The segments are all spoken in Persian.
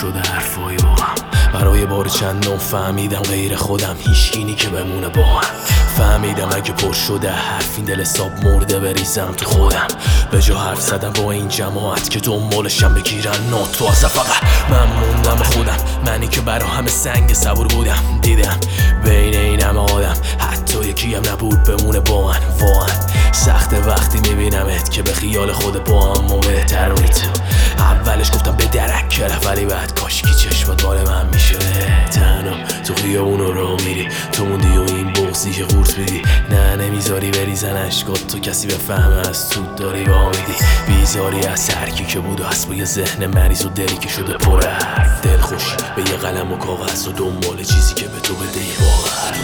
شده حرفای با هم. برای بار چندم فهمیدم غیر خودم هیچکینی که بمونه با هم. فهمیدم اگه پر شده حرف این دل حساب مرده بریزم تو خودم. به جا حرف زدم با این جماعت که دنبالشم بگیرن ناتو از فقط من موندم خودم. منی که برا همه سنگ صبور بودم. دیدم بین این همه آدم حتی یکی هم نبود بمونه با من. واقعا سخت وقتی میبینمت که به خیال خود با هم و بهتر اونی تو. اولش گفتم به درک کرد ولی بعد کاشکی چشمت بال من میشه. تنها تو خیابون رو میری تو موندی و این بغضی که قورت میدی. نه نمیذاری بریزن اشکات تو کسی بفهمه از تو داری وامیدی. بیزاری از هرکی که بود و هست با یه ذهن مریض و دلی که شده پر حرف. دل خوش به یه قلم و کاغذ و دنبال چیزی که به تو بده واقعا.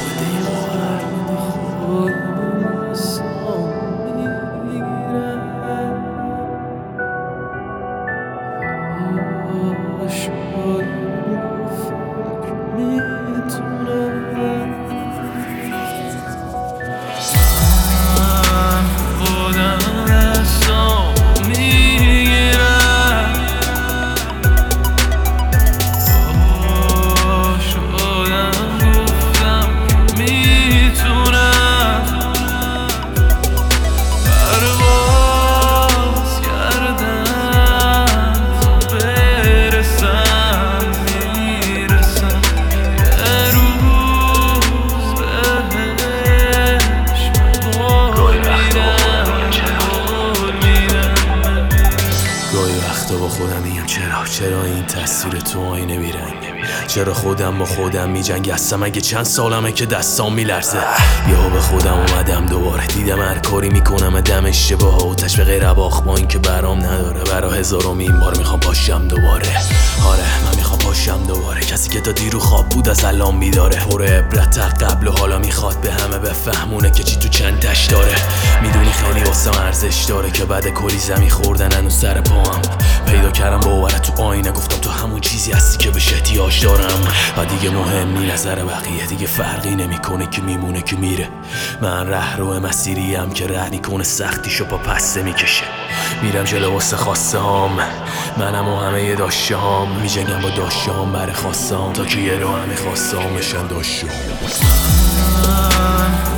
با خودم میگم چرا این تصویر تو آینه بیرنگ. چرا خودم با خودم میجنگستم اگه چند سالمه که دستام میلرزه. یهو به خودم اومدم دوباره دیدم هر کاری میکنم دم اشتباه و تشویق غیر باخ با این که برام نداره. برا هزارمین بار میخوام باشم دوباره. آره من میخوام باشم دوباره کسی که تا دیرو خواب بود از الان بیداره. پر عبرت قبل و حالا میخواد به همه بفهمونه که چی تو چند تش داره. میدونی خیلی واسم ارزش داره که بعد کلی زمین خوردن هنوز سر پاهم. پیدا کردم باورت تو آینه گفتم تو همون چیزی هستی که بهش احتیاج دارم. و دیگه مهم نی نظر بقیه دیگه فرقی نمیکنه که میمونه که میره. من رهرو مسیریم که رهنی کنه سختیشو با پسته میکشه. میرم جلو واسه خواسته هام منم و همه داشته هام. میجنگم با داشته هام بر خواستم تا که یه رو همه خواستم بشن داشته هام.